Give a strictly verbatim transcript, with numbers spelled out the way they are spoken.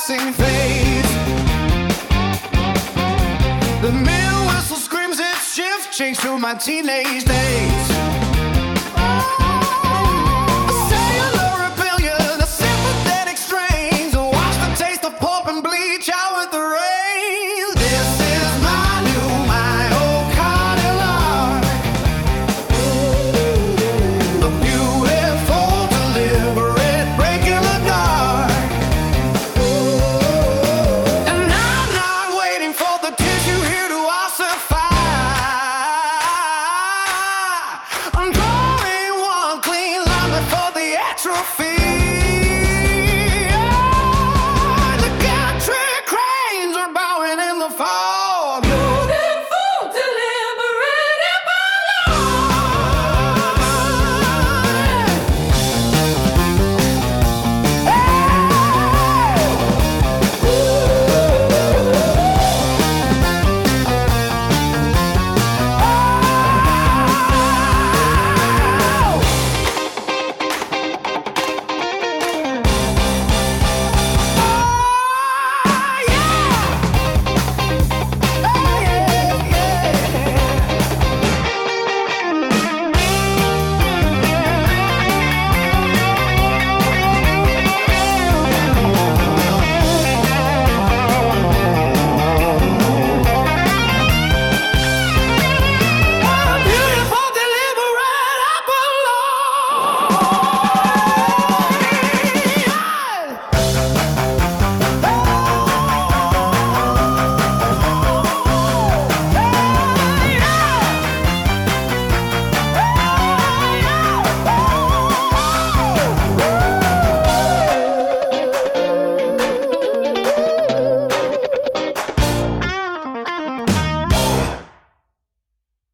passing phase. The mill whistle screams its shift change through my teenage days. A cellular rebellion, a sympathetic strains, wash the taste of pulp and bleach out with the rain. This is my new, my old Cadillac, a beautiful, deliberate break in the dark. And I'm not waiting for the tissue here to ossify. I'm drawing one clean line before the atrophy.